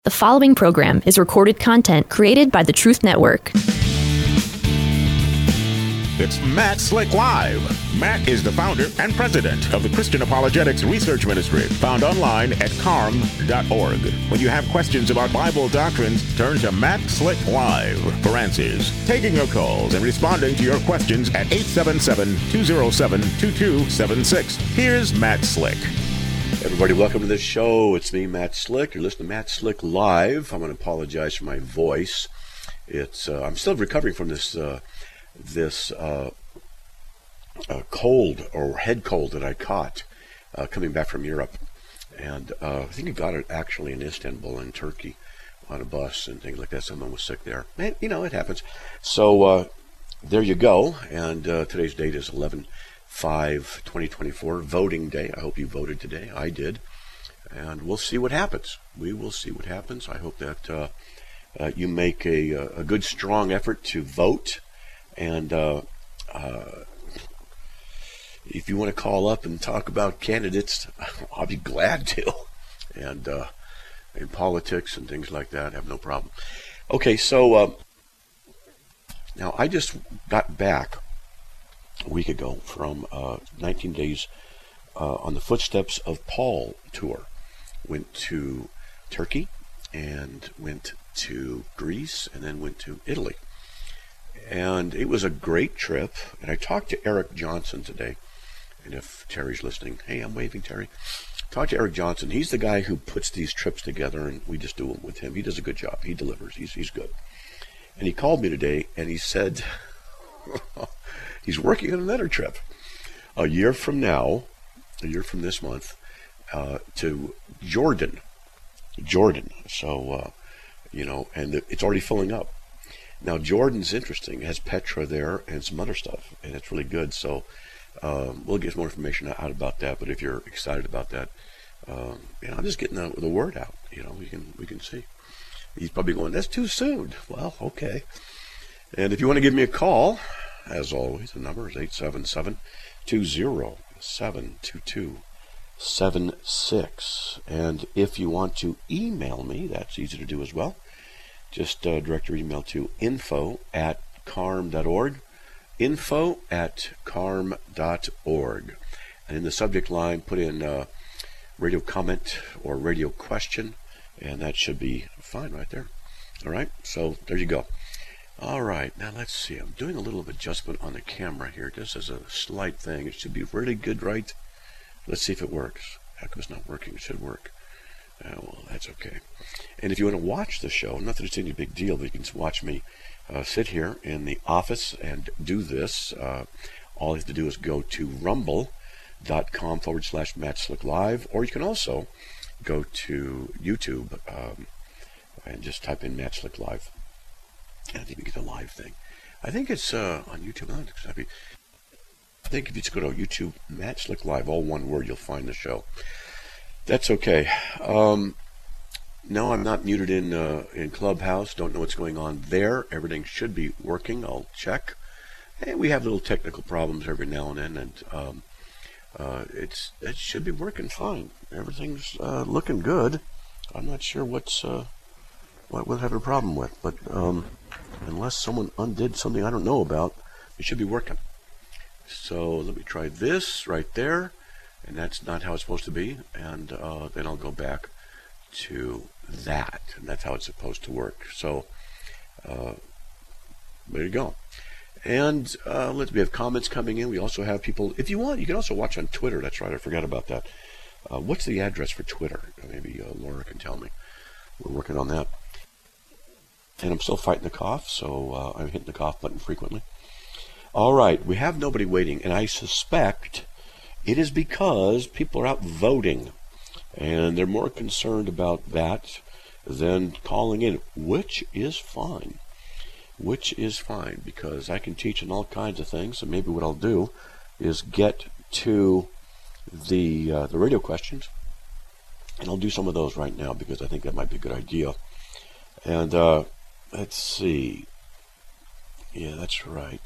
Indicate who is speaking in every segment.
Speaker 1: The following program is recorded content created by the Truth Network.
Speaker 2: It's Matt Slick Live. Matt is the founder and president of the Christian Apologetics Research Ministry, found online at carm.org. When you have questions about Bible doctrines, turn to Matt Slick Live for answers. Taking your calls and responding to your questions at 877-207-2276. Here's Matt Slick.
Speaker 3: Everybody, welcome to this show. It's me, Matt Slick. You're listening to Matt Slick Live. I'm going to apologize for my voice. I'm still recovering from this cold or head cold that I caught coming back from Europe. And I think I got it actually in Istanbul in Turkey on a bus and things like that. Someone was sick there. And, it happens. So there you go. And today's date is 11/5/2024, voting day. I hope you voted today. I did. And we'll see what happens. We will see what happens. I hope that you make a good, strong effort to vote. And if you want to call up and talk about candidates, I'll be glad to. And in politics and things like that, I have no problem. Okay, so now I just got back a week ago from 19 days on the Footsteps of Paul tour. Went to Turkey and went to Greece and then went to Italy. And it was a great trip. And I talked to Eric Johnson today. And if Terry's listening, hey, I'm waving, Terry. Talked to Eric Johnson. He's the guy who puts these trips together, and we just do them with him. He does a good job. He delivers. He's good. And he called me today, and he said he's working on another trip. A year from this month, to Jordan. So, and it's already filling up. Now, Jordan's interesting. It has Petra there and some other stuff, and it's really good. So we'll get more information out about that. But if you're excited about that, I'm just getting the word out. We can see. He's probably going, that's too soon. Well, okay. And if you want to give me a call, as always, the number is 877-207-2276. And if you want to email me, that's easy to do as well. Just direct your email to info@carm.org, info@carm.org. And in the subject line, put in radio comment or radio question, and that should be fine right there. All right, so there you go. All right, now let's see. I'm doing a little adjustment on the camera here, just as a slight thing. It should be really good, right? Let's see if it works. How come it's not working? It should work. Well, that's okay. And if you want to watch the show, not that it's any big deal, but you can watch me sit here in the office and do this. All you have to do is go to rumble.com/Matt Slick Live, or you can also go to YouTube and just type in Matt Slick Live. And I think you get the live thing. I think it's on YouTube. I think if you just go to YouTube, Matt Slick Live, all one word, you'll find the show. That's okay. No, I'm not muted in Clubhouse. Don't know what's going on there. Everything should be working. I'll check. And we have little technical problems every now and then, and it should be working fine. Everything's looking good. I'm not sure what we're having a problem with, but unless someone undid something I don't know about, it should be working. So let me try this right there. And that's not how it's supposed to be. And then I'll go back to that. And that's how it's supposed to work. So there you go. And we have comments coming in. We also have people. If you want, you can also watch on Twitter. That's right. I forgot about that. What's the address for Twitter? Maybe Laura can tell me. We're working on that. And I'm still fighting the cough. So I'm hitting the cough button frequently. All right. We have nobody waiting. And I suspect it is because people are out voting, and they're more concerned about that than calling in, which is fine, because I can teach on all kinds of things. So maybe what I'll do is get to the radio questions, and I'll do some of those right now because I think that might be a good idea. And let's see. Yeah, that's right.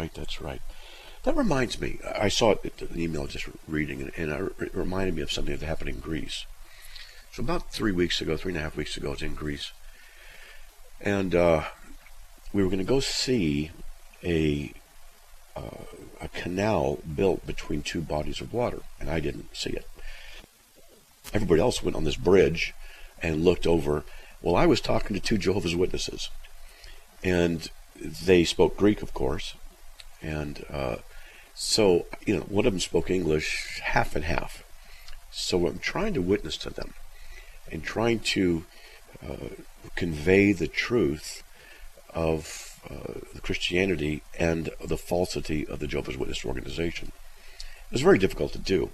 Speaker 3: That reminds me, I saw an email just reading, and it reminded me of something that happened in Greece. So about 3.5 weeks ago, I was in Greece. And we were going to go see a canal built between two bodies of water, and I didn't see it. Everybody else went on this bridge and looked over. Well, I was talking to two Jehovah's Witnesses, and they spoke Greek, of course, and so one of them spoke English half and half. So I'm trying to witness to them and trying to convey the truth of the Christianity and the falsity of the Jehovah's Witness organization. It was very difficult to do.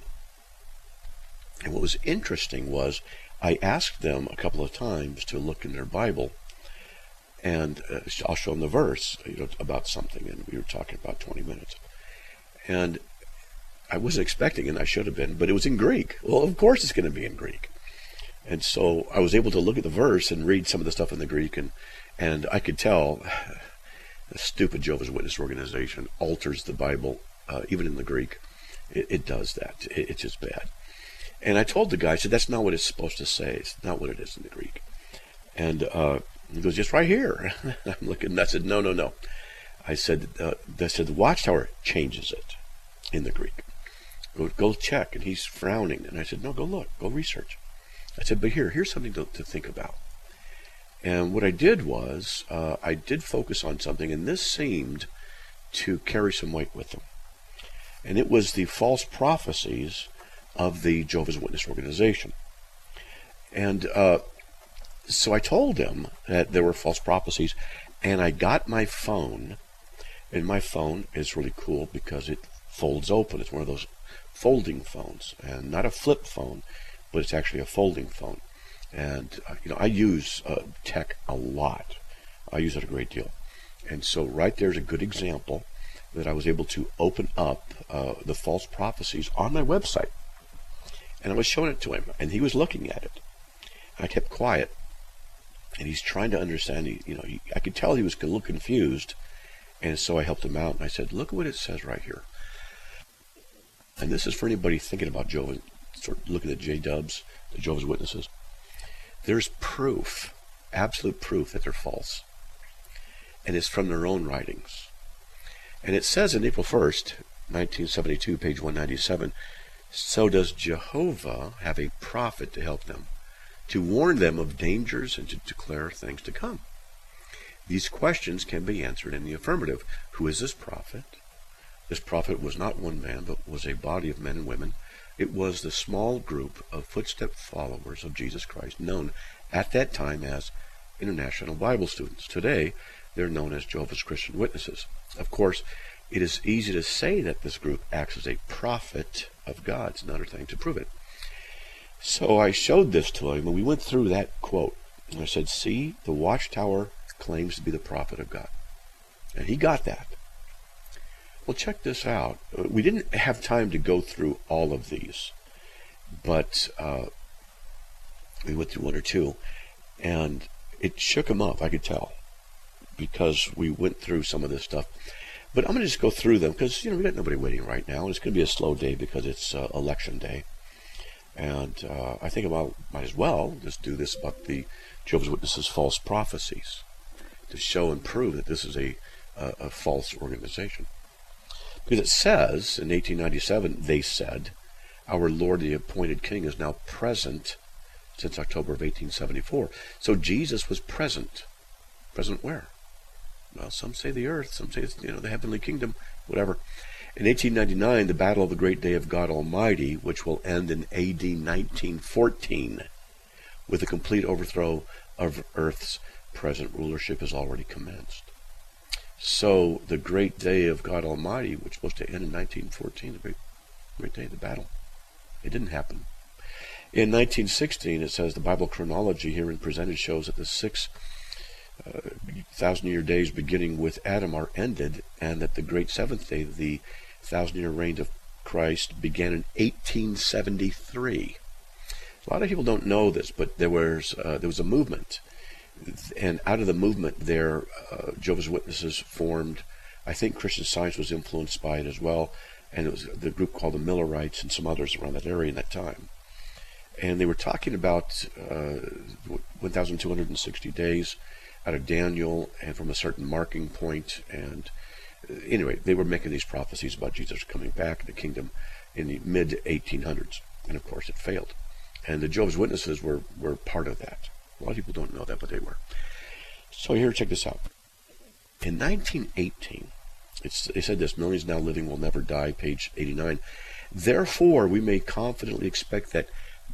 Speaker 3: And what was interesting was I asked them a couple of times to look in their Bible, and I'll show them the verse about something, and we were talking about 20 minutes. And I wasn't expecting, and I should have been, but it was in Greek. Well, of course it's going to be in Greek. And so I was able to look at the verse and read some of the stuff in the Greek, and I could tell the stupid Jehovah's Witness organization alters the Bible, even in the Greek. It does that. It's just bad. And I told the guy, I said, that's not what it's supposed to say. It's not what it is in the Greek. And he goes, just right here. I'm looking, and I said, no. I said, the Watchtower changes it in the Greek. Go check. And he's frowning. And I said, no, go look. Go research. I said, but here's something to think about. And what I did was, I did focus on something, and this seemed to carry some weight with them. And it was the false prophecies of the Jehovah's Witness organization. And so I told them that there were false prophecies, and I got my phone, and my phone is really cool because it folds open. It's one of those folding phones, and not a flip phone, but it's actually a folding phone. And I use tech a lot. I use it a great deal. And so right there's a good example that I was able to open up the false prophecies on my website. And I was showing it to him, and he was looking at it. I kept quiet, and he's trying to understand. I could tell he was a little confused, and so I helped him out. And I said, look at what it says right here. And this is for anybody thinking about Jehovah, sort of looking at J-Dubs, the Jehovah's Witnesses. There's proof, absolute proof that they're false. And it's from their own writings. And it says in April 1st, 1972, page 197, so does Jehovah have a prophet to help them, to warn them of dangers and to declare things to come. These questions can be answered in the affirmative. Who is this prophet? This prophet was not one man, but was a body of men and women. It was the small group of footstep followers of Jesus Christ, known at that time as International Bible Students. Today, they're known as Jehovah's Christian Witnesses. Of course, it is easy to say that this group acts as a prophet of God. It's another thing to prove it. So I showed this to him, and we went through that quote. And I said, see, the Watchtower claims to be the prophet of God. And he got that. Well, check this out. We didn't have time to go through all of these, but we went through one or two, and it shook him up, I could tell, because we went through some of this stuff. But I'm going to just go through them, because we got nobody waiting right now, and it's going to be a slow day because it's election day. And I think I might as well just do this about the Jehovah's Witnesses' false prophecies to show and prove that this is a false organization. Because it says, in 1897, they said, our Lord the appointed King is now present since October of 1874. So Jesus was present. Present where? Well, some say the earth, some say the heavenly kingdom, whatever. In 1899, the battle of the great day of God Almighty, which will end in AD 1914, with the complete overthrow of Earth's present rulership, has already commenced. So the great day of God Almighty, which was supposed to end in 1914, the great day of the battle, it didn't happen. In 1916, it says the Bible chronology herein presented shows that the 6,000-year days beginning with Adam are ended, and that the great seventh day, the 1,000-year reign of Christ, began in 1873. A lot of people don't know this, but there was a movement. And out of the movement there, Jehovah's Witnesses formed. I think Christian Science was influenced by it as well, and it was the group called the Millerites and some others around that area in that time. And they were talking about 1,260 days out of Daniel and from a certain marking point. And anyway, they were making these prophecies about Jesus coming back in the kingdom in the mid-1800s. And of course, it failed. And the Jehovah's Witnesses were part of that. A lot of people don't know that, but they were. So here, check this out. In 1918, they said this, millions now living will never die, page 89. Therefore, we may confidently expect that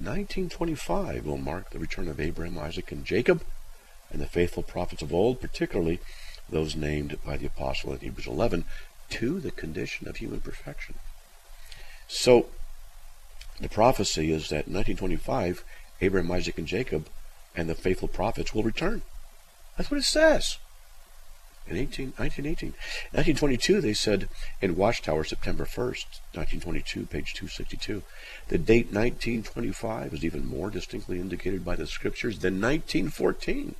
Speaker 3: 1925 will mark the return of Abraham, Isaac, and Jacob, and the faithful prophets of old, particularly those named by the apostle in Hebrews 11, to the condition of human perfection. So, the prophecy is that in 1925, Abraham, Isaac, and Jacob, and the faithful prophets will return. That's what it says. In 1918. 1922, they said in Watchtower, September 1st, 1922, page 262, the date 1925 is even more distinctly indicated by the scriptures than 1914.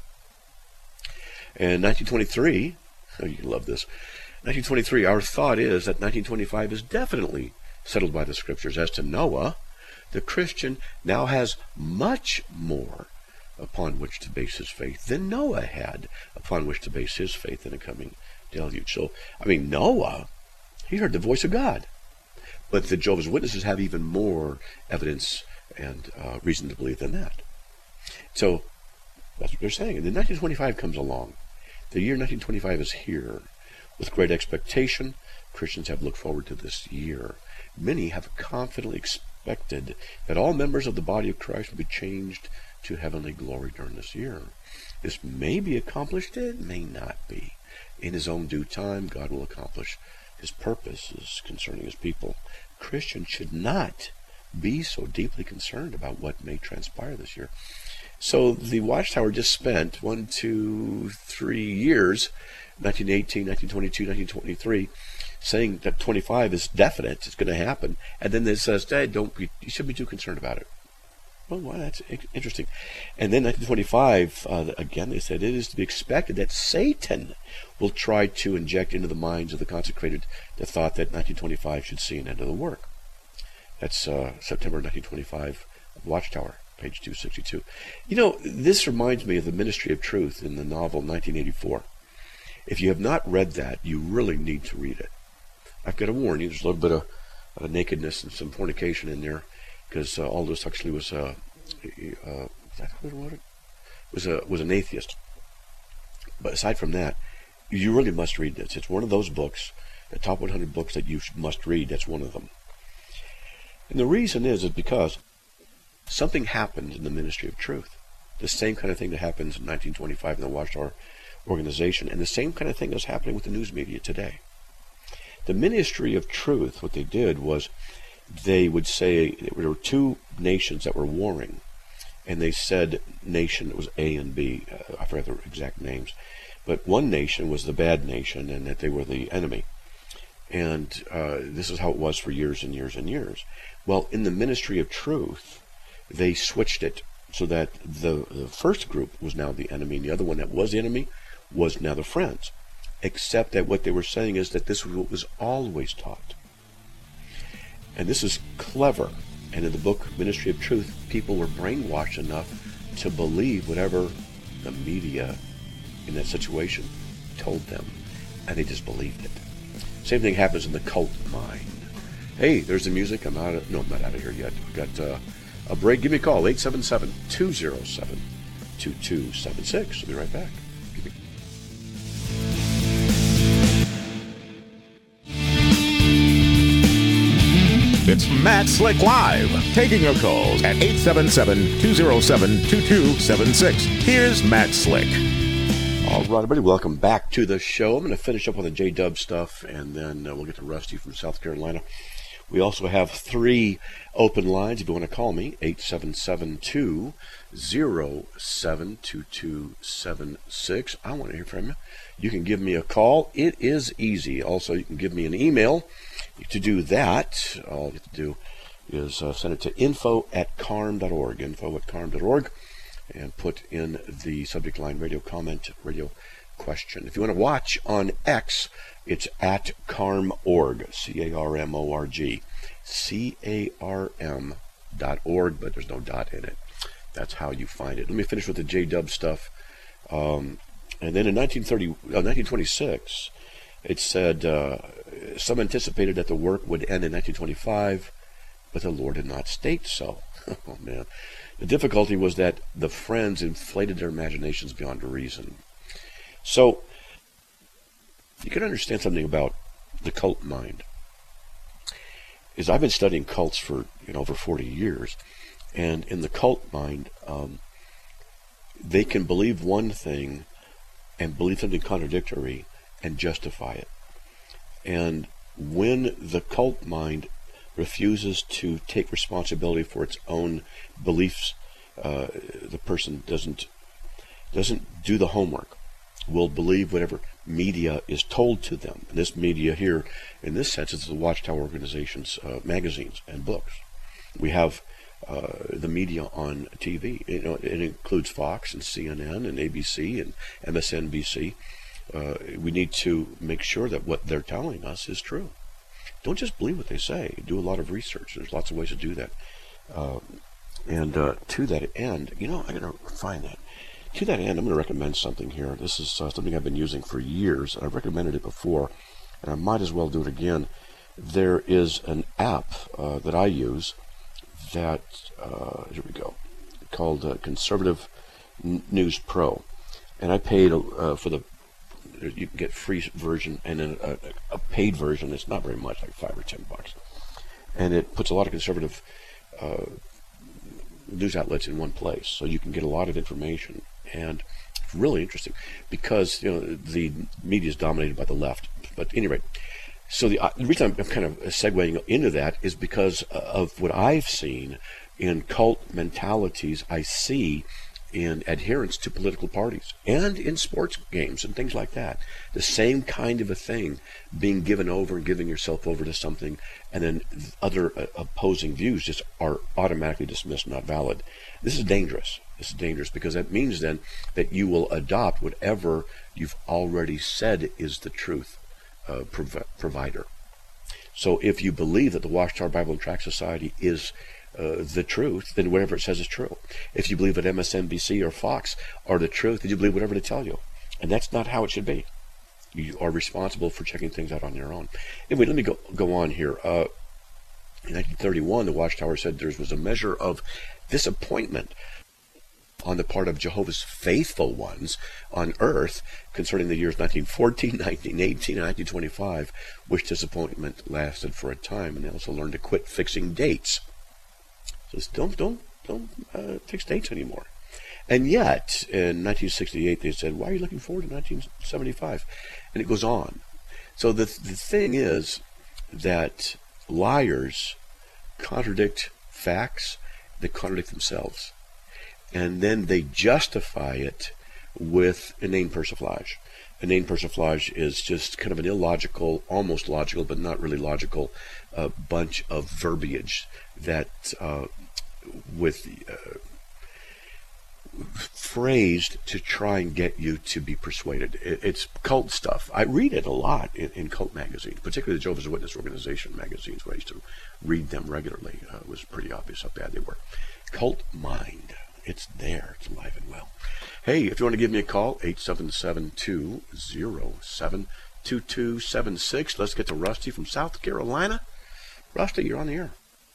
Speaker 3: And 1923, oh, you love this, 1923, our thought is that 1925 is definitely settled by the scriptures. As to Noah, the Christian now has much more upon which to base his faith than Noah had upon which to base his faith in a coming deluge. So, Noah, he heard the voice of God. But the Jehovah's Witnesses have even more evidence and reason to believe than that. So, that's what they're saying. And then 1925 comes along. The year 1925 is here. With great expectation, Christians have looked forward to this year. Many have confidently expected that all members of the body of Christ will be changed to heavenly glory during this year. This may be accomplished, it may not be. In his own due time, God will accomplish his purposes concerning his people. Christians should not be so deeply concerned about what may transpire this year. So the Watchtower just spent 1, 2, 3 years, 1918, 1922, 1923, saying that 25 is definite, it's going to happen. And then it says, Dad, you shouldn't be too concerned about it. Well, that's interesting. And then 1925, again, they said it is to be expected that Satan will try to inject into the minds of the consecrated the thought that 1925 should see an end of the work. That's September 1925, Watchtower, page 262. This reminds me of the Ministry of Truth in the novel 1984. If you have not read that, you really need to read it. I've got to warn you, there's a little bit of nakedness and some fornication in there, because Aldous Huxley was was an atheist. But aside from that, you really must read this. It's one of those books, the top 100 books that you must read. That's one of them. And the reason is because something happened in the Ministry of Truth. The same kind of thing that happens in 1925 in the Watchtower organization, and the same kind of thing is happening with the news media today. The Ministry of Truth, what they did was they would say there were two nations that were warring, and they said nation, it was A and B, I forget the exact names, but one nation was the bad nation and that they were the enemy. And this is how it was for years and years and years. Well, in the Ministry of Truth, they switched it so that the first group was now the enemy, and the other one that was the enemy was now the friends. Except that what they were saying is that this was what was always taught. And this is clever. And in the book Ministry of Truth, people were brainwashed enough to believe whatever the media in that situation told them. And they just believed it. Same thing happens in the cult mind. Hey, there's the music. I'm not out of here yet. We've got a break. Give me a call, 877-207-2276. I'll be right back.
Speaker 2: It's Matt Slick Live, taking your calls at 877-207-2276. Here's Matt Slick.
Speaker 3: All right, everybody, welcome back to the show. I'm going to finish up with the J-Dub stuff, and then we'll get to Rusty from South Carolina. We also have 3 open lines if you want to call me, 877-207-2276. I want to hear from you. You can give me a call. It is easy. Also, you can give me an email. To do that, all you have to do is send it to info@carm.org, info@carm.org, and put in the subject line radio comment, radio question. If you want to watch on X, it's @carm.org, CARMORG, CARM.org. .org, but there's no dot in it. That's how you find it. Let me finish with the J-Dub stuff. And then in 1926, it said, some anticipated that the work would end in 1925, but the Lord did not state so. Oh, man. The difficulty was that the Friends inflated their imaginations beyond reason. So, you can understand something about the cult mind. Is I've been studying cults for over 40 years, and in the cult mind, they can believe one thing and believe something contradictory and justify it. And when the cult mind refuses to take responsibility for its own beliefs, the person doesn't do the homework, will believe whatever media is told to them. And this media here, in this sense, is the Watchtower Organization's magazines and books. We have the media on TV. It includes Fox and CNN and ABC and MSNBC. We need to make sure that what they're telling us is true. Don't just believe what they say. Do a lot of research. There's lots of ways to do that. And to that end, I gotta find that. To that end, I'm going to recommend something here. This is something I've been using for years. I've recommended it before, and I might as well do it again. There is an app that I use that, here we go, called Conservative News Pro. And I paid for you can get free version and then a paid version. It's not very much, like $5 or $10. And it puts a lot of conservative news outlets in one place, so you can get a lot of information. And it's really interesting because the media is dominated by the left. But at any rate, so the reason I'm kind of segueing into that is because of what I've seen in cult mentalities. I see in adherence to political parties and in sports games and things like that. The same kind of a thing, being given over and giving yourself over to something, and then other opposing views just are automatically dismissed, not valid. This is dangerous. This is dangerous because that means then that you will adopt whatever you've already said is the truth provider. So if you believe that the Watchtower Bible and Tract Society is the truth, then whatever it says is true. If you believe that MSNBC or Fox are the truth, then you believe whatever they tell you. And that's not how it should be. You are responsible for checking things out on your own. Anyway, let me go on here. In 1931, the Watchtower said there was a measure of disappointment on the part of Jehovah's faithful ones on earth concerning the years 1914, 1918, and 1925, which disappointment lasted for a time, and they also learned to quit fixing dates. So don't fix dates anymore. And yet, in 1968, they said, why are you looking forward to 1975? And it goes on. So the thing is that liars contradict facts, they contradict themselves. And then they justify it with inane persiflage. Inane persiflage is just kind of an illogical, almost logical, but not really logical, bunch of verbiage that phrased to try and get you to be persuaded. It's cult stuff. I read it a lot in cult magazines, particularly the Jehovah's Witness Organization magazines, where I used to read them regularly. It was pretty obvious how bad they were. Cult mind. It's there. It's alive and well. Hey, if you want to give me a call, 877-207-2276. Let's get to Rusty from South Carolina. Rusty, you're on the air.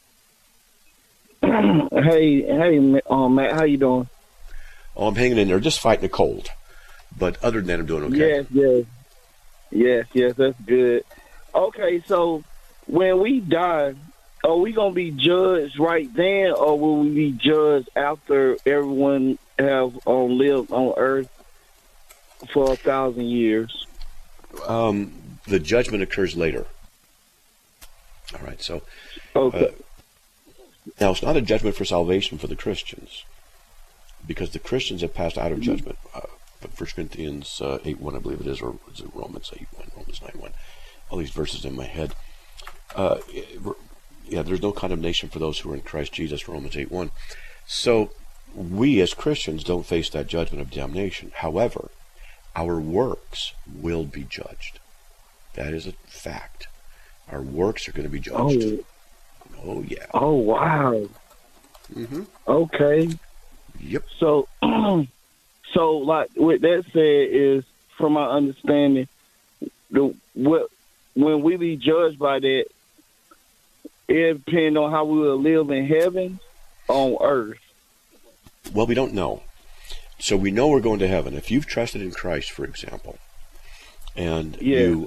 Speaker 4: Hey, Matt, how you doing?
Speaker 3: Oh, I'm hanging in there, just fighting a cold. But other than that, I'm doing okay.
Speaker 4: Yes, that's good. Okay, so when we die, are we going to be judged right then, or will we be judged after everyone have lived on earth for 1,000 years?
Speaker 3: The judgment occurs later. All right, so
Speaker 4: okay.
Speaker 3: Now it's not a judgment for salvation for the Christians, because the Christians have passed out of judgment. But 1 Corinthians 8:1, I believe it is, or is it Romans 8:1, Romans 9:1? All these verses in my head. There's no condemnation for those who are in Christ Jesus, Romans 8:1. So we as Christians don't face that judgment of damnation. However, our works will be judged. That is a fact. Our works are going to be judged. Oh yeah.
Speaker 4: Oh wow.
Speaker 3: Mm-hmm.
Speaker 4: Okay.
Speaker 3: Yep.
Speaker 4: So, so like with that said, is from my understanding, when we be judged by that, it depends on how we will live in heaven, on earth.
Speaker 3: Well, we don't know. So we know we're going to heaven. If you've trusted in Christ, for example, and you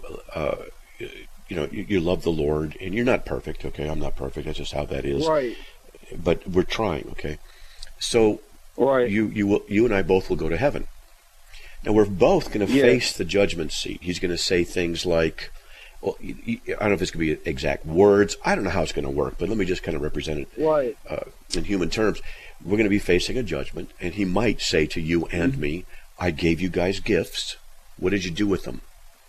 Speaker 3: love the Lord, and you're not perfect, okay? I'm not perfect. That's just how that is.
Speaker 4: Right.
Speaker 3: But we're trying, okay? So
Speaker 4: right.
Speaker 3: You and I both will go to heaven. Now we're both going to face the judgment seat. He's going to say things like, well, I don't know if it's going to be exact words. I don't know how it's going to work, but let me just kind of represent it in human terms. We're going to be facing a judgment, and he might say to you and me, I gave you guys gifts. What did you do with them?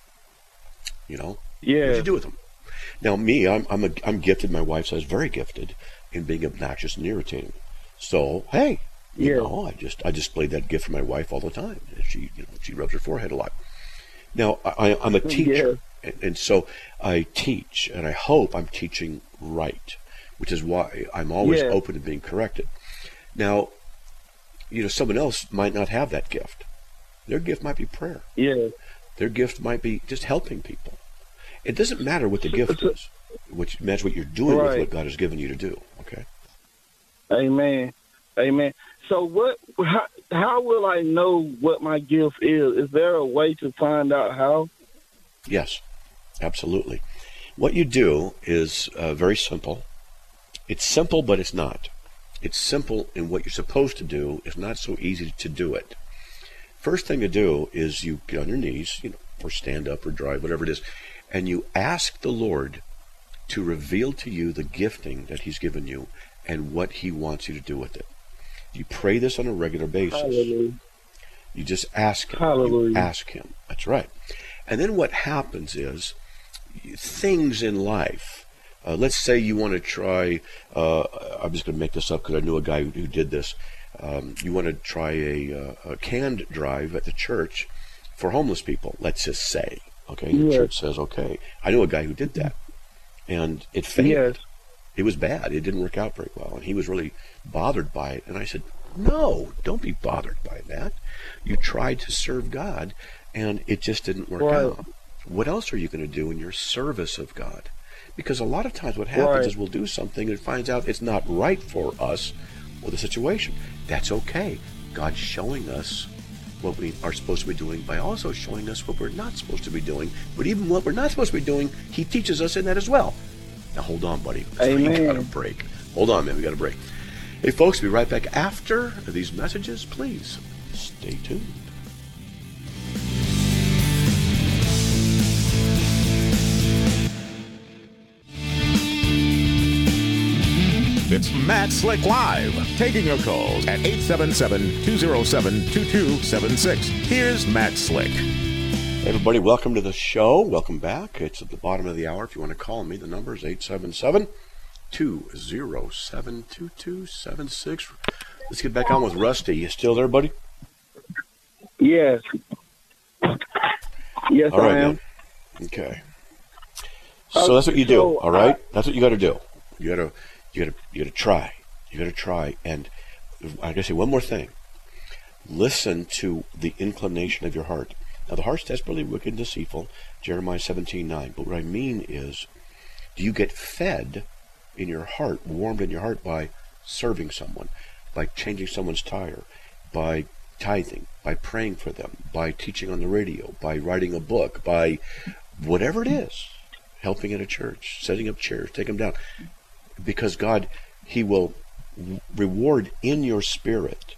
Speaker 3: You know?
Speaker 4: Yeah.
Speaker 3: What did you do with them? Now, me, I'm gifted. My wife says very gifted in being obnoxious and irritating. So, hey, you know, I displayed that gift for my wife all the time. She rubs her forehead a lot. Now, I'm a teacher, and so I teach, and I hope I'm teaching right, which is why I'm always open to being corrected. Now, someone else might not have that gift. Their gift might be prayer.
Speaker 4: Yeah.
Speaker 3: Their gift might be just helping people. It doesn't matter what the gift is, which matters what you're doing with what God has given you to do. Okay.
Speaker 4: Amen. Amen. So how will I know what my gift is? Is there a way to find out how?
Speaker 3: Yes, absolutely. What you do is very simple. It's simple, but it's not. It's simple in what you're supposed to do. It's not so easy to do it. First thing to do is you get on your knees, or stand up or drive, whatever it is, and you ask the Lord to reveal to you the gifting that he's given you and what he wants you to do with it. You pray this on a regular basis.
Speaker 4: Hallelujah.
Speaker 3: You just ask him.
Speaker 4: Hallelujah.
Speaker 3: You ask him. That's right. And then what happens is things in life. Let's say you want to try, I'm just going to make this up because I knew a guy who did this. You want to try a canned drive at the church for homeless people, let's just say. Okay, the church says, okay. I knew a guy who did that, and it failed. Yes. It was bad. It didn't work out very well, and he was really bothered by it. And I said, no, don't be bothered by that. You tried to serve God, and it just didn't work out. What else are you going to do in your service of God? Because a lot of times what happens is we'll do something and it finds out it's not right for us or the situation. That's okay. God's showing us what we are supposed to be doing by also showing us what we're not supposed to be doing. But even what we're not supposed to be doing, he teaches us in that as well. Now hold on, buddy.
Speaker 4: Amen.
Speaker 3: We got a break. Hold on, man. We got a break. Hey, folks, we'll be right back after these messages. Please stay tuned.
Speaker 2: It's Matt Slick Live, taking your calls at 877-207-2276. Here's Matt Slick.
Speaker 3: Hey everybody, welcome to the show. Welcome back. It's at the bottom of the hour. If you want to call me, the number is 877-207-2276. Let's get back on with Rusty. You still there, buddy?
Speaker 4: Yes. Yes,
Speaker 3: all right,
Speaker 4: I am.
Speaker 3: Man. Okay. So that's what you do, all right? That's what you got to do. You got to try. You got to try. And I got to say one more thing. Listen to the inclination of your heart. Now, the heart's desperately wicked and deceitful, Jeremiah 17:9. But what I mean is, do you get fed in your heart, warmed in your heart by serving someone, by changing someone's tire, by tithing, by praying for them, by teaching on the radio, by writing a book, by whatever it is, helping at a church, setting up chairs, take them down. Because God, he will reward in your spirit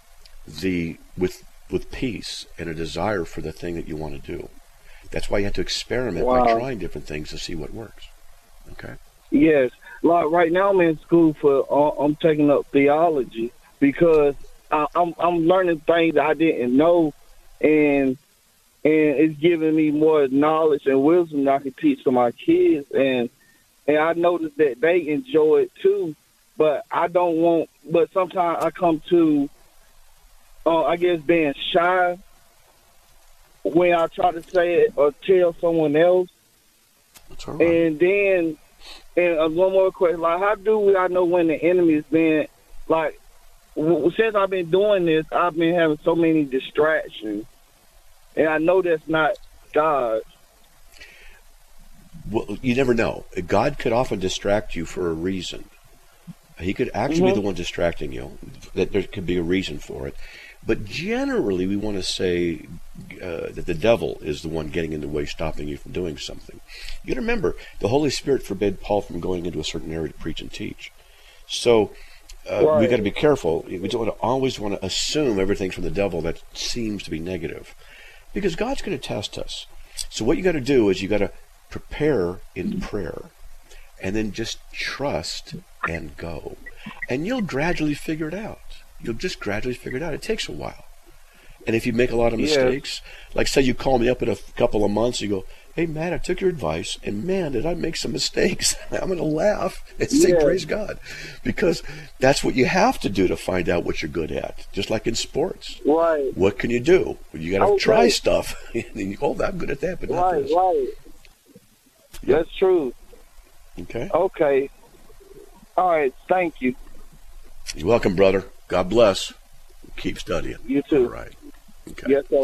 Speaker 3: with peace and a desire for the thing that you want to do. That's why you have to experiment by trying different things to see what works. Okay?
Speaker 4: Yes. Like right now I'm in school I'm taking up theology because I'm learning things I didn't know, and it's giving me more knowledge and wisdom that I can teach to my kids, and I noticed that they enjoy it too, but but sometimes I come to, I guess, being shy when I try to say it or tell someone else.
Speaker 3: That's all right.
Speaker 4: And then, one more question, like, how do I know when the enemy is being like, since I've been doing this, I've been having so many distractions, and I know that's not God.
Speaker 3: Well, you never know. God could often distract you for a reason. He could actually be the one distracting you. That there could be a reason for it. But generally, we want to say that the devil is the one getting in the way, stopping you from doing something. You got to remember, the Holy Spirit forbade Paul from going into a certain area to preach and teach. So we got to be careful. We don't always want to assume everything from the devil that seems to be negative, because God's going to test us. So what you got to do is you got to prepare in prayer, and then just trust and go, and you'll gradually figure it out. You'll just gradually figure it out. It takes a while. And if you make a lot of mistakes, like say you call me up in a couple of months, you go, hey, Matt, I took your advice, and man, did I make some mistakes. I'm going to laugh and say, praise God. Because that's what you have to do to find out what you're good at, just like in sports.
Speaker 4: Right.
Speaker 3: What can you do? Well, you got to try stuff. And you go, I'm good at that, but not this.
Speaker 4: Right.
Speaker 3: Yeah.
Speaker 4: That's true.
Speaker 3: Okay.
Speaker 4: Okay. All right. Thank you.
Speaker 3: You're welcome, brother. God bless. Keep studying.
Speaker 4: You too.
Speaker 3: All right. Okay.
Speaker 4: Yes, sir.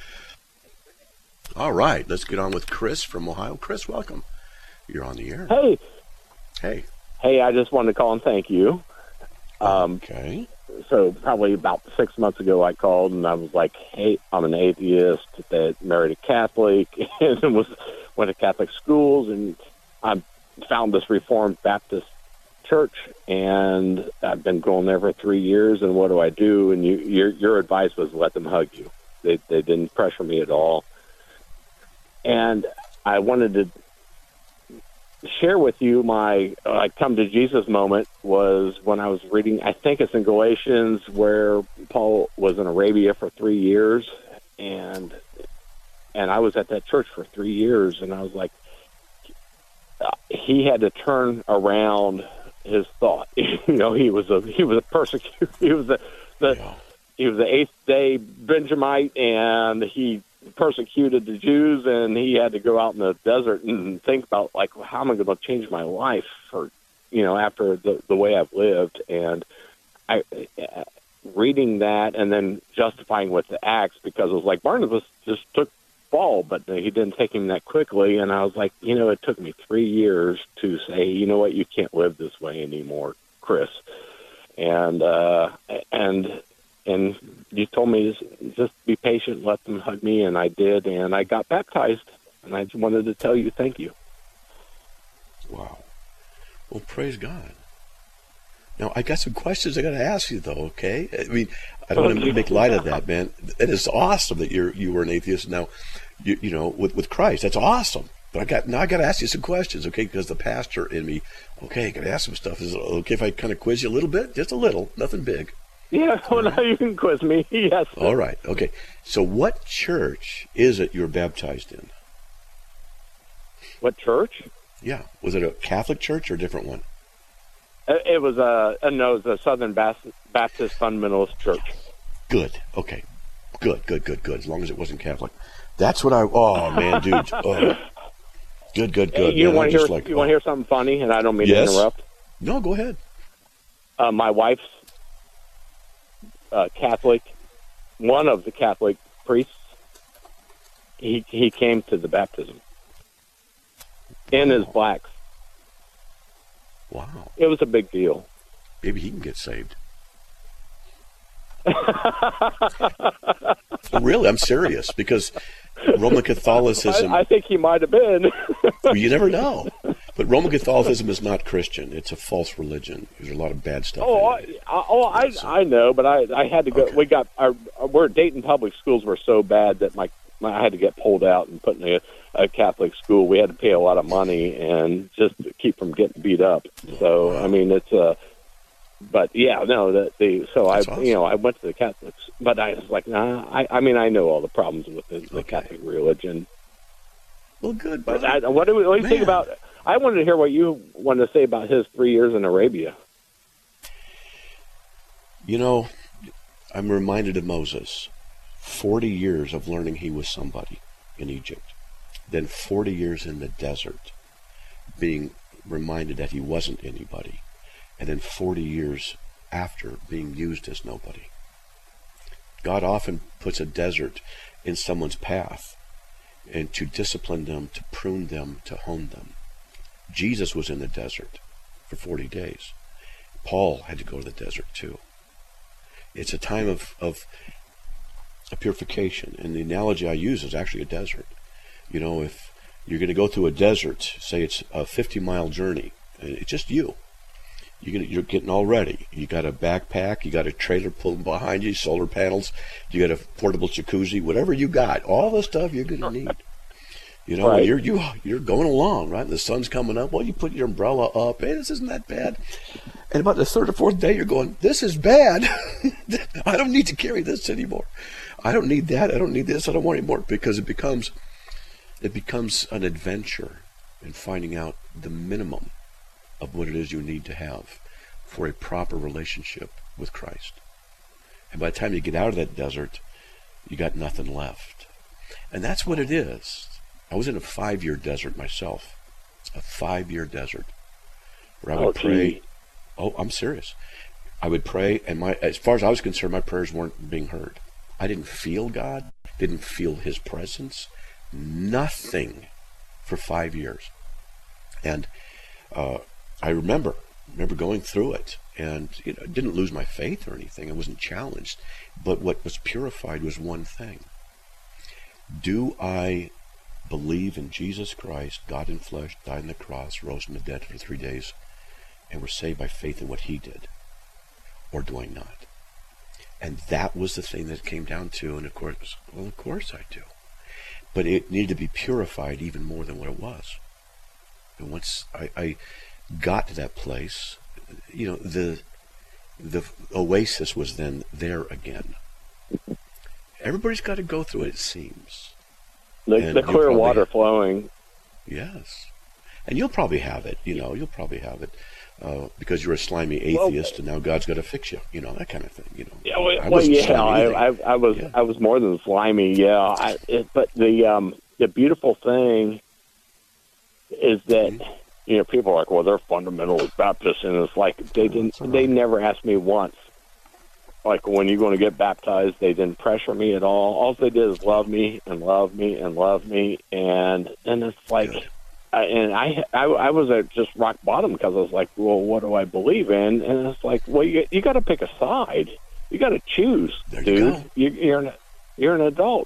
Speaker 3: All right. Let's get on with Chris from Ohio. Chris, welcome. You're on the air.
Speaker 5: Hey.
Speaker 3: Hey.
Speaker 5: I just wanted to call and thank you.
Speaker 3: Okay.
Speaker 5: So probably about 6 months ago, I called and I was like, hey, I'm an atheist that married a Catholic and went to Catholic schools, and I found this Reformed Baptist church, and I've been going there for 3 years, and what do I do? And your advice was let them hug you. They didn't pressure me at all. And I wanted to share with you my come to Jesus moment was when I was reading, I think it's in Galatians, where Paul was in Arabia for 3 years, and I was at that church for 3 years, and I was like, he had to turn around his thought. He was a persecutor. He was the Eighth Day Benjamite, and he persecuted the Jews, and he had to go out in the desert and think about, like, how am I going to change my life for, after the way I've lived. And I reading that and then justifying with the Acts, because it was like Barnabas just took Paul, but he didn't take him that quickly. And I was like, it took me 3 years to say, you know what, you can't live this way anymore, Chris. And you told me just be patient, let them hug me, and I did, and I got baptized. And I just wanted to tell you thank you.
Speaker 3: Wow. Well, praise God. Now, I got some questions I got to ask you, though, okay? I mean, I don't want to make light of that, man. It is awesome that you were an atheist. Now, with Christ, that's awesome. But I got to ask you some questions, okay? Because the pastor in me, okay, I got to ask some stuff. Is it okay if I kind of quiz you a little bit? Just a little, nothing big.
Speaker 5: Yeah, now you can quiz me, yes.
Speaker 3: All right, okay. So what church is it you were baptized in?
Speaker 5: What church?
Speaker 3: Yeah. Was it a Catholic church or a different one?
Speaker 5: It was a Southern Baptist Fundamentalist Church.
Speaker 3: Good. Okay. Good. As long as it wasn't Catholic. That's what oh man, dude. Oh. Good.
Speaker 5: Hey, you want to hear something funny? And I don't mean to interrupt.
Speaker 3: No, go ahead.
Speaker 5: My wife's Catholic, one of the Catholic priests, he came to the baptism in his blacks.
Speaker 3: Wow.
Speaker 5: It was a big deal.
Speaker 3: Maybe he can get saved. Really, I'm serious, because Roman Catholicism...
Speaker 5: I think he might have been.
Speaker 3: Well, you never know. But Roman Catholicism is not Christian. It's a false religion. There's a lot of bad stuff in it.
Speaker 5: I know, but I had to go. Okay. We're Dayton public schools were so bad that I had to get pulled out and put in a Catholic school. We had to pay a lot of money and just to keep from getting beat up. So I mean, it's but yeah, no, awesome. I went to the Catholics, but I was like, nah. I mean, I know all the problems with the Catholic religion.
Speaker 3: Well, good.
Speaker 5: But what do you think about? I wanted to hear what you wanted to say about his 3 years in Arabia.
Speaker 3: I'm reminded of Moses. 40 years of learning he was somebody in Egypt. Then 40 years in the desert, being reminded that he wasn't anybody. And then 40 years after being used as nobody. God often puts a desert in someone's path and to discipline them, to prune them, to hone them. Jesus was in the desert for 40 days. Paul had to go to the desert too. It's a time of purification, and the analogy I use is actually a desert. You know, if you're going to go through a desert, say it's a 50-mile journey, and it's just you're getting all ready. You got a backpack, you got a trailer pulling behind you, solar panels, you got a portable jacuzzi, whatever you got, all the stuff you're going to need. You know,
Speaker 5: right.
Speaker 3: you're going along, right? And the sun's coming up. Well, you put your umbrella up. Hey, this isn't that bad. And about the third or fourth day, you're going, this is bad. I don't need to carry this anymore. I don't need that. I don't need this. I don't want any more, because it becomes an adventure in finding out the minimum of what it is you need to have for a proper relationship with Christ. And by the time you get out of that desert, you got nothing left. And that's what it is. I was in a 5-year desert myself. A 5-year desert. Where I would pray. Oh, I'm serious. I would pray, and as far as I was concerned, my prayers weren't being heard. I didn't feel God, didn't feel His presence, nothing for 5 years. And I remember going through it, and I didn't lose my faith or anything. I wasn't challenged. But what was purified was one thing. Do I believe in Jesus Christ, God in flesh, died on the cross, rose from the dead for 3 days, and were saved by faith in what He did? Or do I not? And that was the thing that it came down to, and of course I do. But it needed to be purified even more than what it was. And once I got to that place, the oasis was then there again. Everybody's got to go through it seems.
Speaker 5: The clear water flowing.
Speaker 3: Yes. And you'll probably have it, you'll probably have it. Because you're a slimy atheist, and now God's got to fix you, that kind of thing.
Speaker 5: Yeah, I was more than slimy. Yeah, but the beautiful thing is that people are like, well, they're fundamentalist Baptists, and it's like they never asked me once, like, when you're going to get baptized. They didn't pressure me at all. All they did is love me and love me and love me, and it's like. Good. I was at just rock bottom, because I was like, well, what do I believe in? And it's like, well, you got to pick a side. You got to choose, dude. You're an adult.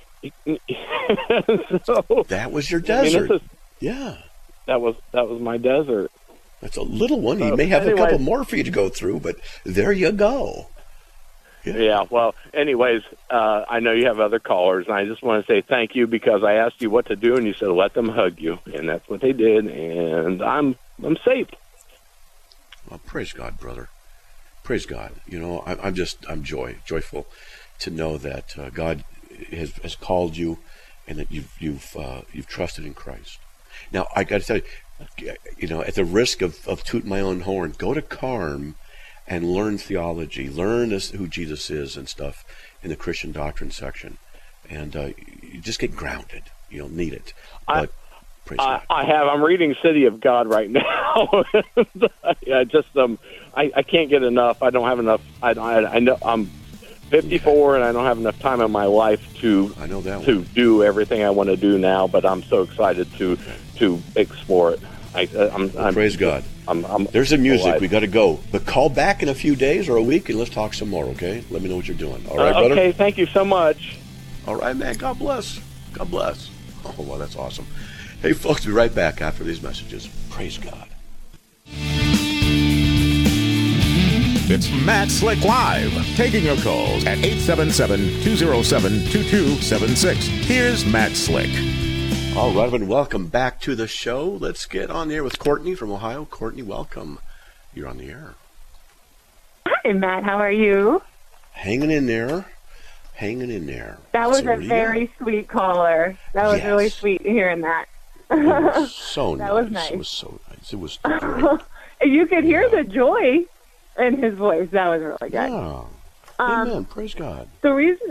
Speaker 5: So,
Speaker 3: that was your desert. Yeah.
Speaker 5: That was my desert.
Speaker 3: That's a little one. He may have a couple more for you to go through, but there you go.
Speaker 5: Yeah, well, anyways, I know you have other callers, and I just want to say thank you, because I asked you what to do, and you said let them hug you, and that's what they did, and I'm safe.
Speaker 3: Well, praise God, brother. Praise God. I'm joyful to know that God has called you, and that you've trusted in Christ. Now, I got to tell you, at the risk of tooting my own horn, go to Carm and learn theology, learn who Jesus is and stuff in the Christian doctrine section, and you just get grounded. You don't need it, but praise God.
Speaker 5: I'm reading City of God right now. I can't get enough. I don't have enough. I know I'm 54, and I don't have enough time in my life to do everything I want to do now. But I'm so excited to explore it.
Speaker 3: Praise God. There's the music. Alive. We got to go. But call back in a few days or a week, and let's talk some more, okay? Let me know what you're doing. All right, brother?
Speaker 5: Okay, thank you so much.
Speaker 3: All right, man. God bless. God bless. Oh, well, that's awesome. Hey, folks, we'll be right back after these messages. Praise God.
Speaker 2: It's Matt Slick Live, taking your calls at 877-207-2276. Here's Matt Slick.
Speaker 3: All right, everyone, welcome back to the show. Let's get on the air with Courtney from Ohio. Courtney, welcome. You're on the air.
Speaker 6: Hi, Matt. How are you?
Speaker 3: Hanging in there.
Speaker 6: That was a very sweet caller. That was really sweet hearing that.
Speaker 3: It was so nice.
Speaker 6: That was nice.
Speaker 3: It was so nice. It was great.
Speaker 6: You could hear the joy in his voice. That was really good.
Speaker 3: Yeah. Amen. Praise God.
Speaker 6: The reason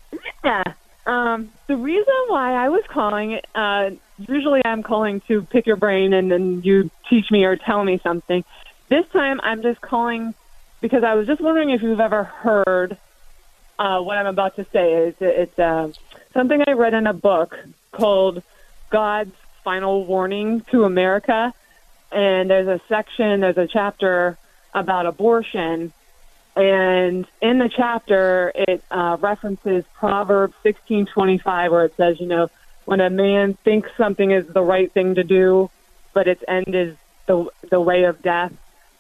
Speaker 6: why I was calling, usually I'm calling to pick your brain and then you teach me or tell me something. This time I'm just calling because I was just wondering if you've ever heard what I'm about to say. It's something I read in a book called God's Final Warning to America. And there's a chapter about abortion. And in the chapter, it references Proverbs 16:25, where it says, when a man thinks something is the right thing to do, but its end is the way of death.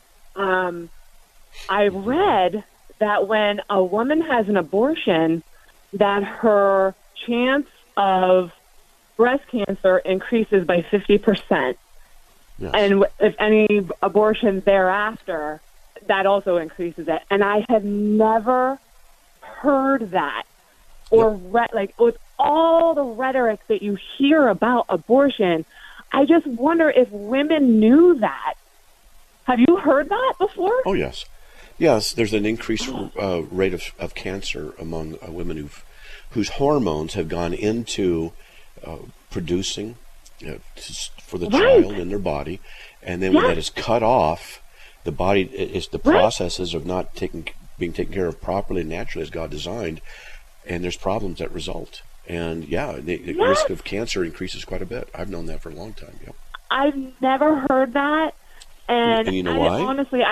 Speaker 6: I read that when a woman has an abortion, that her chance of breast cancer increases by 50%.
Speaker 3: Yes.
Speaker 6: And if any abortion thereafter, that also increases it. And I have never heard that or read, with all the rhetoric that you hear about abortion, I just wonder if women knew that. Have you heard that before?
Speaker 3: Oh, yes. Yes, there's an increased rate of cancer among women whose hormones have gone into producing for the child in their body, and then when that is cut off, the body the processes of not being taken care of properly and naturally as God designed, and there's problems that result. And the risk of cancer increases quite a bit. I've known that for a long time. Yep.
Speaker 6: I've never heard that, and
Speaker 3: you know why?
Speaker 6: Honestly,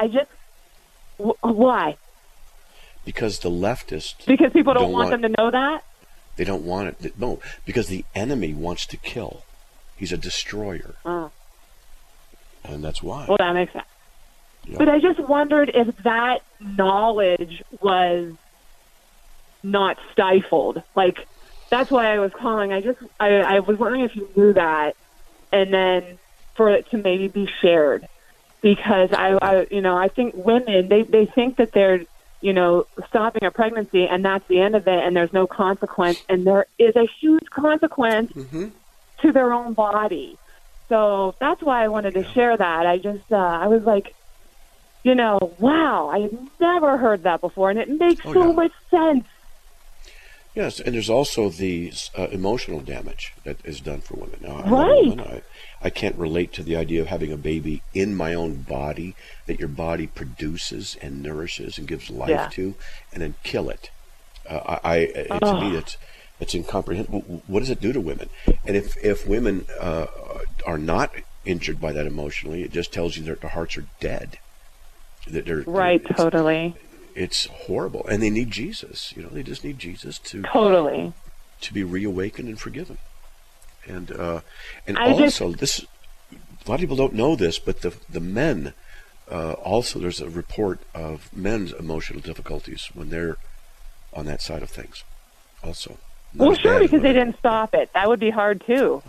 Speaker 6: why?
Speaker 3: Because the leftists.
Speaker 6: Because people don't want them to know that.
Speaker 3: They don't want it. No, because the enemy wants to kill. He's a destroyer.
Speaker 6: Oh.
Speaker 3: And that's why.
Speaker 6: Well, that makes sense.
Speaker 3: Yep.
Speaker 6: But I just wondered if that knowledge was not stifled. That's why I was calling. I was wondering if you knew that, and then for it to maybe be shared. Because I think women, they think that they're, stopping a pregnancy and that's the end of it and there's no consequence. And there is a huge consequence to their own body. So that's why I wanted to share that. I was like, wow, I had never heard that before. And it makes so much sense.
Speaker 3: Yes, and there's also the emotional damage that is done for women. Now, I'm
Speaker 6: right.
Speaker 3: not a woman. I can't relate to the idea of having a baby in my own body that your body produces and nourishes and gives life to, and then kill it. To me, it's incomprehensible. What does it do to women? And if women are not injured by that emotionally, it just tells you that their hearts are dead.
Speaker 6: Totally.
Speaker 3: It's horrible, and they need Jesus. They just need Jesus to be reawakened and forgiven. And also, this a lot of people don't know this, but the men also, there's a report of men's emotional difficulties when they're on that side of things. Also,
Speaker 6: well, sure, because they didn't stop it. That would be hard too.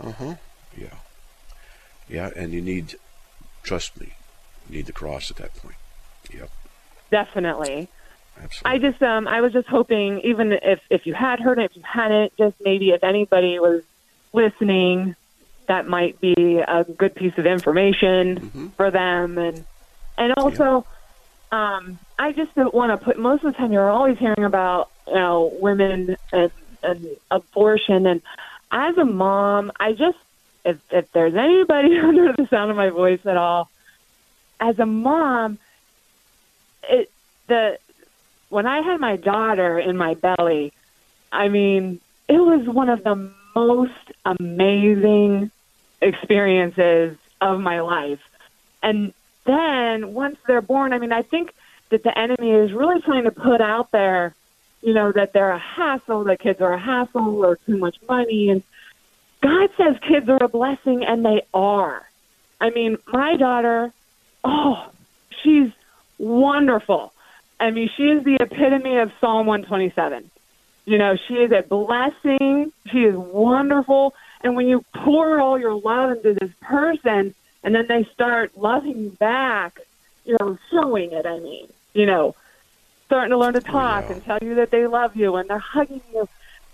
Speaker 3: Yeah, and you need, trust me, you need the cross at that point. Yep.
Speaker 6: Definitely.
Speaker 3: Absolutely.
Speaker 6: I was just hoping, even if you had heard it, if you hadn't, just maybe if anybody was listening, that might be a good piece of information for them. And also, I just don't want to put, most of the time you're always hearing about, women and abortion. And as a mom, if there's anybody under the sound of my voice at all, as a mom, when I had my daughter in my belly, it was one of the most amazing experiences of my life. And then once they're born, I think that the enemy is really trying to put out there, that they're a hassle, that kids are a hassle or too much money. And God says kids are a blessing, and they are. My daughter, she's wonderful. She is the epitome of Psalm 127. She is a blessing. She is wonderful. And when you pour all your love into this person and then they start loving you back, showing it, starting to learn to talk and tell you that they love you and they're hugging you.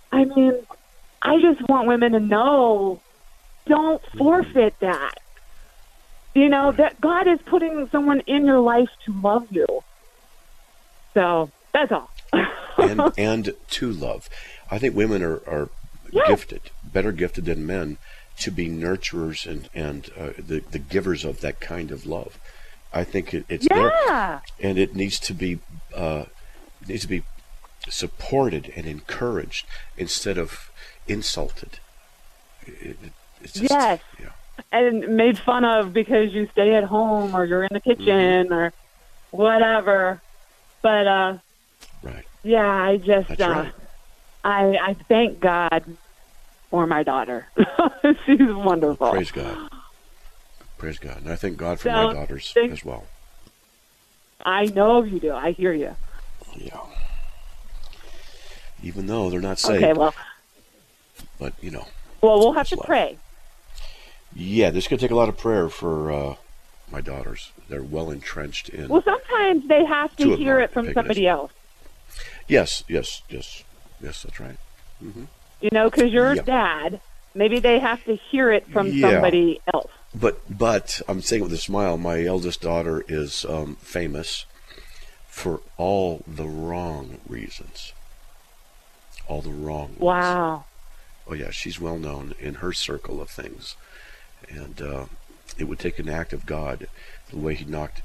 Speaker 6: I just want women to know, don't forfeit that. That God is putting someone in your life to love you. So that's all.
Speaker 3: and to love. I think women are gifted, better gifted than men, to be nurturers and the givers of that kind of love. I think it's there, and it needs to be supported and encouraged instead of insulted. It's just,
Speaker 6: yes.
Speaker 3: Yeah.
Speaker 6: And made fun of because you stay at home or you're in the kitchen or whatever. But
Speaker 3: right.
Speaker 6: Yeah, I just
Speaker 3: That's right.
Speaker 6: I thank God for my daughter. She's wonderful.
Speaker 3: Praise God. Praise God. And I thank God for my daughters as well.
Speaker 6: I know you do. I hear you.
Speaker 3: Yeah. Even though they're not saved.
Speaker 6: Okay, well.
Speaker 3: But,
Speaker 6: Well, we'll have to pray.
Speaker 3: Yeah, this is going to take a lot of prayer for my daughters. They're well entrenched in...
Speaker 6: Well, sometimes they have to hear it from somebody else.
Speaker 3: Yes, that's right. Mm-hmm.
Speaker 6: Because you're dad. Maybe they have to hear it from somebody else.
Speaker 3: But I'm saying it with a smile, my eldest daughter is famous for all the wrong reasons. All the wrong ones.
Speaker 6: Wow.
Speaker 3: Oh, yeah, she's well known in her circle of things. And it would take an act of God, the way he knocked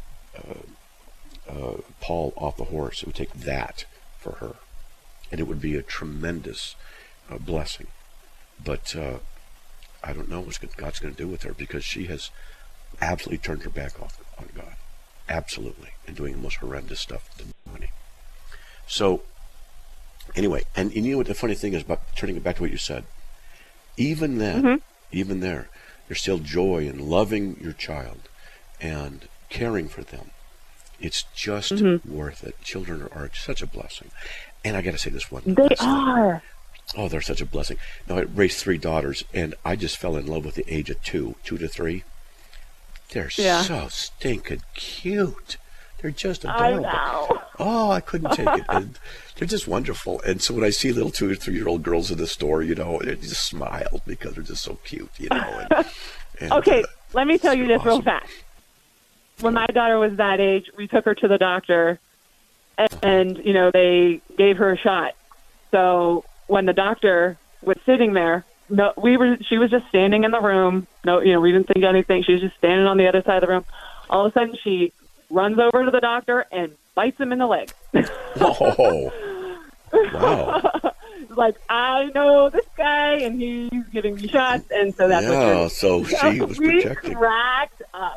Speaker 3: Paul off the horse. It would take that for her. And it would be a tremendous blessing. But I don't know what God's going to do with her, because she has absolutely turned her back on God. Absolutely. And doing the most horrendous stuff to money. So, anyway, and you know what the funny thing is about turning it back to what you said? Even then, even there, there's still joy in loving your child and caring for them. It's just worth it. Children are such a blessing. And I got to say this one.
Speaker 6: They are.
Speaker 3: Oh, they're such a blessing. Now, I raised 3 daughters, and I just fell in love with the age of 2 to 3. They're so stinking cute. They're just adorable.
Speaker 6: I know.
Speaker 3: Oh, I couldn't take it. And they're just wonderful. And so when I see little 2 or 3-year-old girls in the store, they just smile because they're just so cute, And,
Speaker 6: okay, let me tell you this real fast. When my daughter was that age, we took her to the doctor, and they gave her a shot. So when the doctor was sitting there, she was just standing in the room. No, we didn't think anything. She was just standing on the other side of the room. All of a sudden, she runs over to the doctor and bites him in the leg.
Speaker 3: Oh, wow.
Speaker 6: Like, I know this guy, and he's giving me shots, and so that's what
Speaker 3: so she was protecting.
Speaker 6: We cracked up.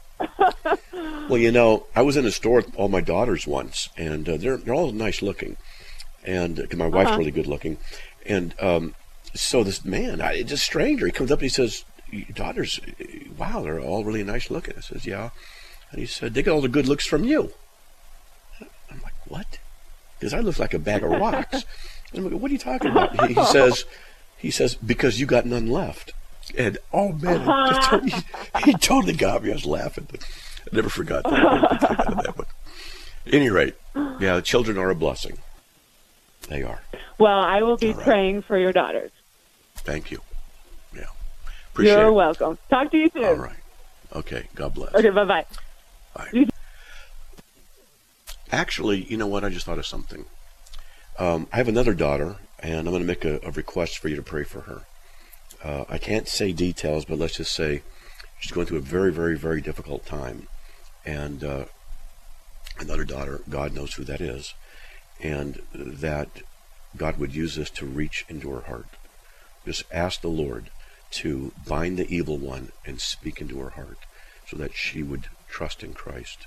Speaker 3: Well, I was in a store with all my daughters once, and they're all nice looking, and because my wife's really good looking, and so this man, it's a stranger, he comes up and he says, "Your daughters, wow, they're all really nice looking." I says, "Yeah," and he said, "They got all the good looks from you." I'm like, "What?" Because I look like a bag of rocks. I'm like, "What are you talking about?" He says, "Because you got none left." And oh man, he totally got me. I was laughing. I never forgot that. But at any rate, the children are a blessing. They are.
Speaker 6: Well, I will be praying for your daughters.
Speaker 3: Thank you. Yeah, appreciate it.
Speaker 6: You're welcome. Talk to you soon.
Speaker 3: All right. Okay. God bless.
Speaker 6: Okay. Bye-bye.
Speaker 3: Bye. Actually, you know what? I just thought of something. I have another daughter, and I'm going to make a request for you to pray for her. I can't say details, but let's just say she's going through a very, very, very difficult time. And another daughter, God knows who that is, and that God would use this to reach into her heart. Just ask the Lord to bind the evil one and speak into her heart so that she would trust in Christ.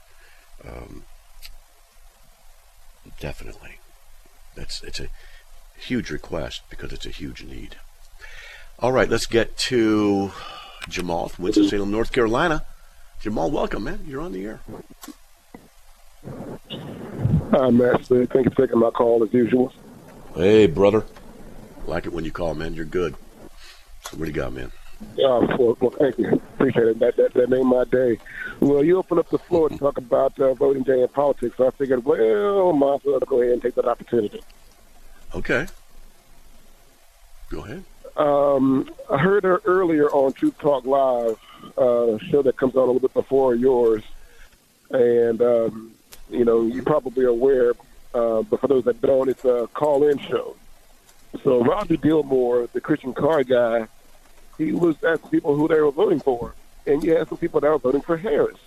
Speaker 3: Definitely. It's a huge request because it's a huge need. All right, let's get to Jamal from Winston-Salem, North Carolina. Jamal, welcome, man. You're on the air.
Speaker 7: Hi, Matt. Thank you for taking my call as usual.
Speaker 3: Hey, brother. Like it when you call, man. You're good. What do you got, man?
Speaker 7: Well, thank you. Appreciate it. That made my day. Well, you opened up the floor to talk about voting day in politics, so I figured, well, might as well go ahead and take that opportunity.
Speaker 3: Okay. Go ahead.
Speaker 7: I heard her earlier on Truth Talk Live, a show that comes on a little bit before yours, and you're probably aware, but for those that don't, it's a call-in show. So Roger Gilmore, the Christian car guy, he was asking people who they were voting for, and you had some people that were voting for Harris.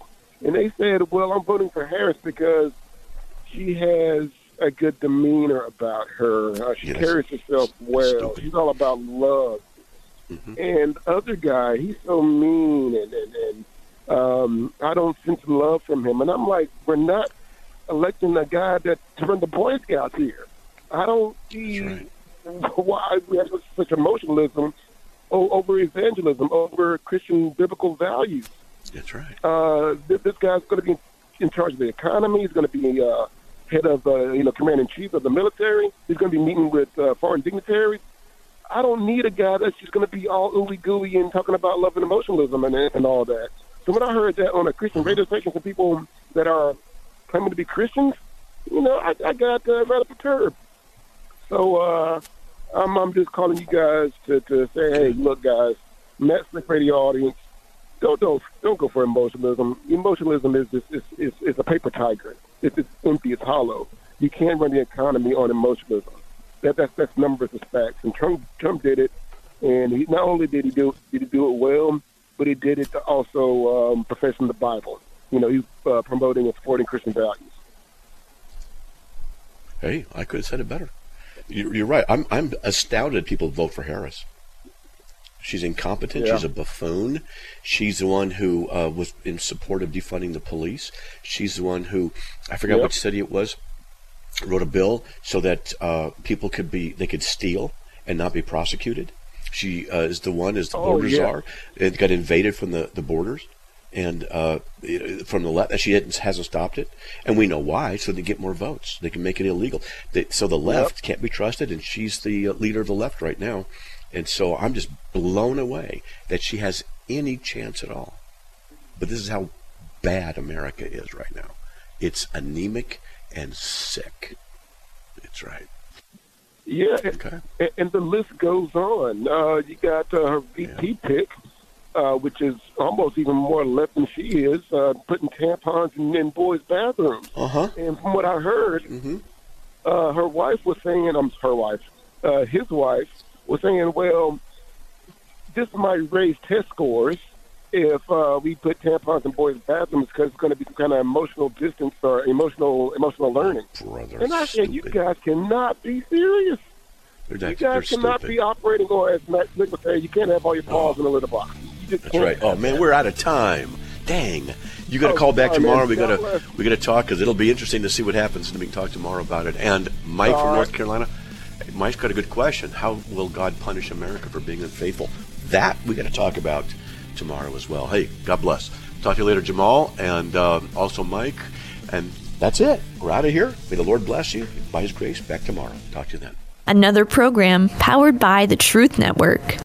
Speaker 7: And they said, well, I'm voting for Harris because she has a good demeanor about her. She carries herself well. She's all about love. Mm-hmm. And other guy, he's so mean, and I don't sense love from him. And I'm like, we're not electing a guy that to run the Boy Scouts here. I don't see why we have such emotionalism over evangelism, over Christian biblical values.
Speaker 3: That's right.
Speaker 7: This guy's going to be in charge of the economy. He's going to be head of, command-in-chief of the military. He's going to be meeting with foreign dignitaries. I don't need a guy that's just going to be all ooey-gooey and talking about love and emotionalism and all that. So when I heard that on a Christian radio station from people that are claiming to be Christians, I got rather perturbed. So I'm just calling you guys to say, hey, look, guys, Matt Slick Radio audience, don't go for emotionalism. Emotionalism is a paper tiger. It's empty. It's hollow. You can't run the economy on emotionalism. That's numbers of facts. And Trump did it, and he not only did he do it well, but he did it also professing the Bible. He's promoting and supporting Christian values.
Speaker 3: Hey, I could have said it better. You're right. I'm astounded people vote for Harris. She's incompetent. Yeah. She's a buffoon. She's the one who was in support of defunding the police. She's the one who, I forgot which city it was, wrote a bill so that people could steal and not be prosecuted. She is the one, as the borders are. It got invaded from the borders and from the left. She hasn't stopped it, and we know why. So they get more votes. They can make it illegal. So the left can't be trusted, and she's the leader of the left right now. And so I'm just blown away that she has any chance at all. But this is how bad America is right now. It's anemic and sick. That's right.
Speaker 7: Yeah, okay. And the list goes on. You got her VP pick, which is almost even more left than she is, putting tampons in boys' bathrooms. Uh-huh. And from what I heard, her wife was saying, his wife was saying, well, this might raise test scores if we put tampons in boys' bathrooms because it's going to be some kind of emotional distance or emotional learning.
Speaker 3: Brother,
Speaker 7: and I said, you guys cannot be serious. You guys cannot be operating, or as Matt Slick would say, you can't have all your balls in a litter box.
Speaker 3: That's right. Oh man, we're out of time. Dang. You got to call back tomorrow. We got to talk because it'll be interesting to see what happens, and we can talk tomorrow about it. And Mike from North Carolina. Mike's got a good question. How will God punish America for being unfaithful? That we got to talk about tomorrow as well. Hey, God bless. Talk to you later, Jamal, and also Mike. And that's it. We're out of here. May the Lord bless you. By His grace, back tomorrow. Talk to you then.
Speaker 1: Another program powered by the Truth Network.